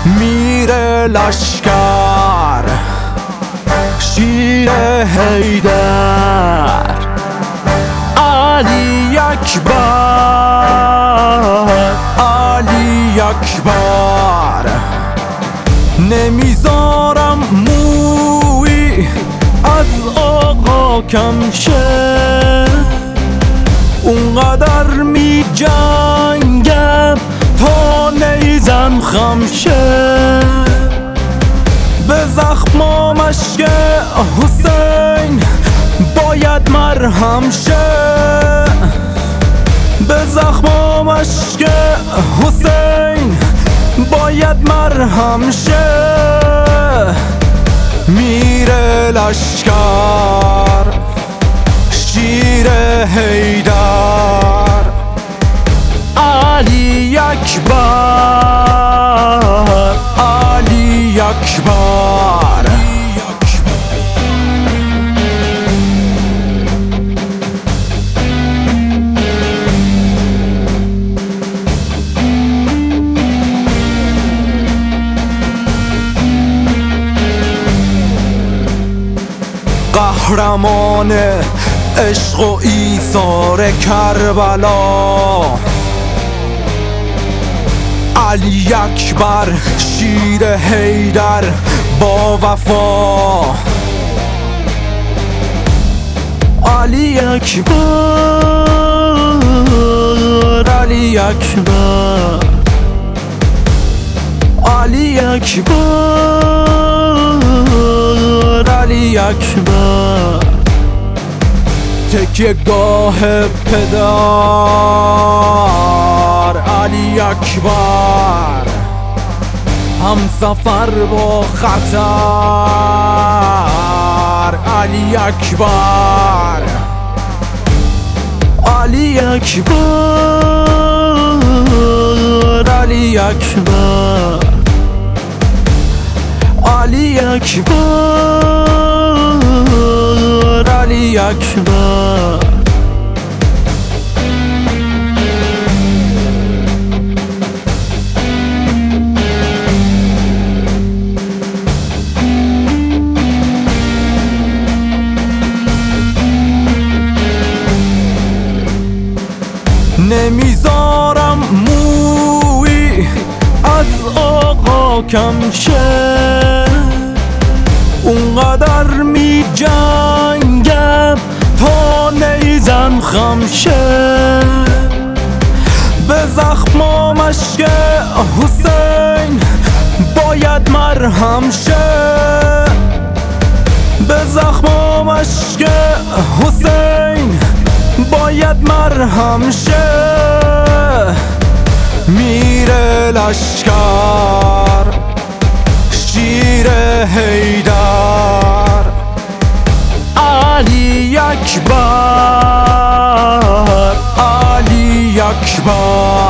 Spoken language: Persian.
میره لشکر شیر حیدر علی اکبر علی اکبر نمیذارم موی از آقا کم شه اونقدر می جنگم تا نیزم خم شه به زخم مشک حسین باید مرهم شه به زخم مشک حسین باید مرهم شه میره لشکر شیر حیدر علی اکبر علی اکبر قهرمان عشق و ایثار کربلا علی اکبر شیر حیدر با وفا علی اکبر علی اکبر علی اکبر علی اکبر تکیه گاه پدر علی اکبر هم سفر با خطر علی اکبر علی اکبر علی اکبر علی اکبر علی اکبر نمیذارم موی از آقا کم شه اونقدر می جنگم تا نیزم خم شه به زخم مشک حسین باید مرهم شه به زخم مشک حسین باید مرهم شه میره لشکر شیر حیدر علی اکبر علی اکبر